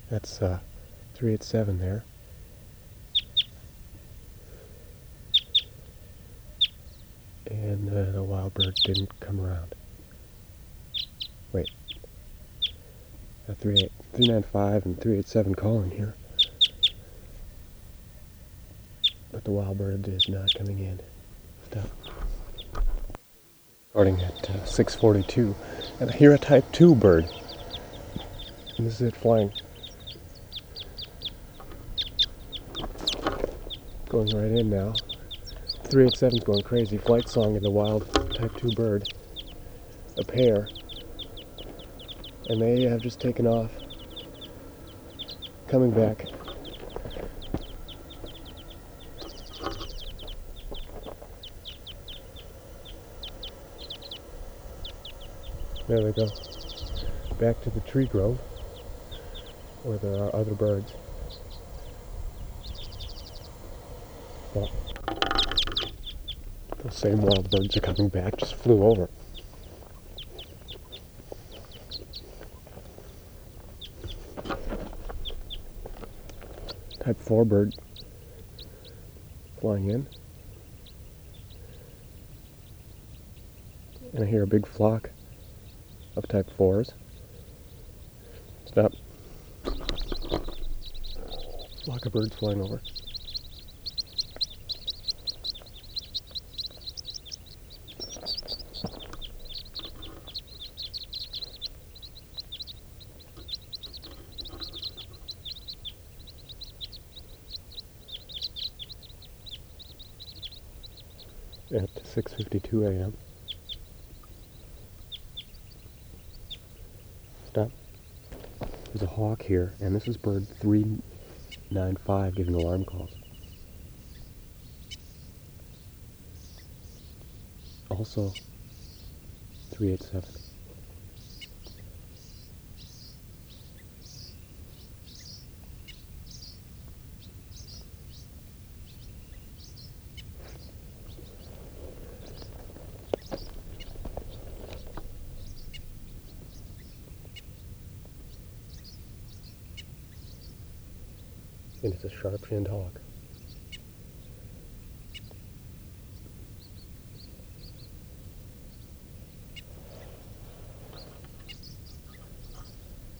That's 387 there. And the wild bird didn't come around. Wait. 395 and 387 calling here. But the wild bird is not coming in. Stop. Starting at 6:42. And I hear a type 2 bird. And this is it flying. Going right in now. 387's going crazy. Flight song of the wild type 2 bird. A pair. And they have just taken off. Coming back. There they go. Back to the tree grove where there are other birds. Well, those same wild birds are coming back, just flew over. Type 4 bird flying in. And I hear a big flock of type 4s. Stop. Flock of birds flying over. At 6:52 a.m. Stop. There's a hawk here, and this is bird 395 giving alarm calls. Also 387. And it's a sharp-shinned hawk.